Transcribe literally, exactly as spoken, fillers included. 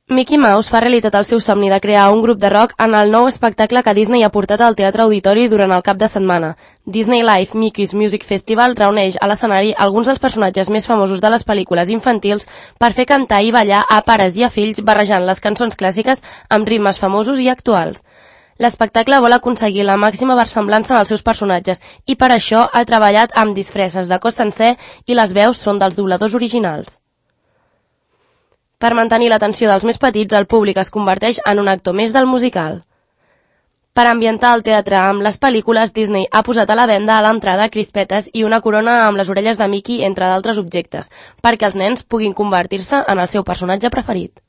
Mickey Mouse fa realitat el seu somni de crear un grup de rock en el nou espectacle que Disney ha portat al Teatre Auditori durant el cap de setmana. Disney Live Mickey's Music Festival reuneix a l'escenari alguns dels personatges més famosos de les pel·lícules infantils per fer cantar i ballar a pares i a fills barrejant les cançons clàssiques amb ritmes famosos i actuals. L'espectacle vol aconseguir la màxima versemblança en els seus personatges i per això ha treballat amb disfresses de cos sencer i les veus són dels dobladors originals. Per mantenir l'atenció dels més petits, el públic es converteix en un actor més del musical. Per ambientar el teatre amb les pel·lícules, Disney ha posat a la venda a l'entrada crispetes i una corona amb les orelles de Mickey, entre d'altres objectes, perquè els nens puguin convertir-se en el seu personatge preferit.